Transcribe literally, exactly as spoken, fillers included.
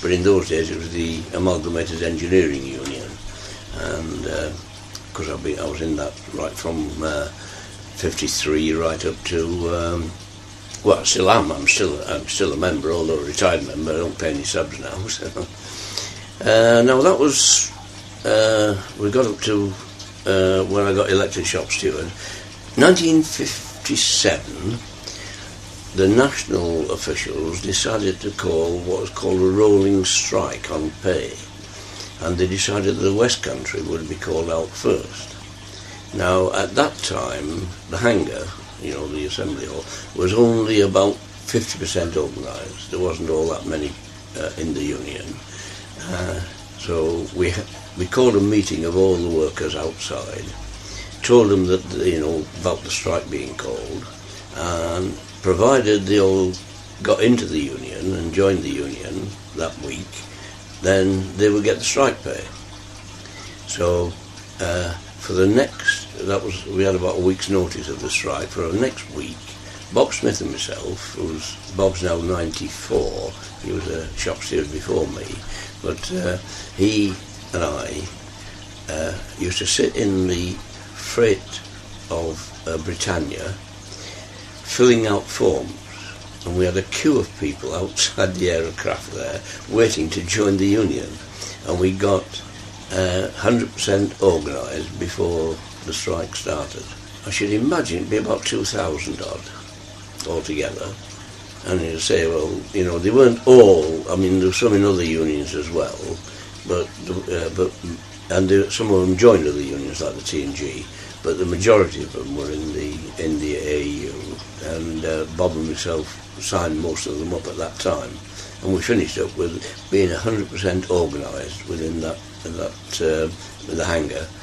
but in those days it was the Amalgamated Engineering Union, and because uh, I, I was in that right from uh, fifty-three right up to, um, well, I still am. I'm still I'm still a member, although a retired member. I don't pay any subs now. So. Uh, now that was uh, we got up to uh, when I got elected shop steward, nineteen fifty-seven. The national officials decided to call what was called a rolling strike on pay, and they decided that the West Country would be called out first. Now, at that time, the hangar, you know, the assembly hall, was only about fifty percent organised. There wasn't all that many uh, in the union. Uh, so we ha- we called a meeting of all the workers outside, told them that, you know, about the strike being called, and provided they all got into the union and joined the union that week, then they would get the strike pay. So uh, for the next, that was, we had about a week's notice of the strike. For the next week, Bob Smith and myself, who's, Bob's now ninety-four, he was a shop steward before me, but uh, he and I uh, used to sit in the freight of uh, Britannia, filling out forms, and we had a queue of people outside the aerocraft there waiting to join the union, and we got uh, one hundred percent organised before the strike started. I should imagine it'd be about two thousand odd altogether, and you'd say, well, you know, they weren't all, I mean, there were some in other unions as well, but uh, but and there, some of them joined other unions like the T and G, but the majority of them were in the in the A A U, and uh, Bob and myself signed most of them up at that time, and we finished up with being one hundred percent organised within that that uh, the hangar,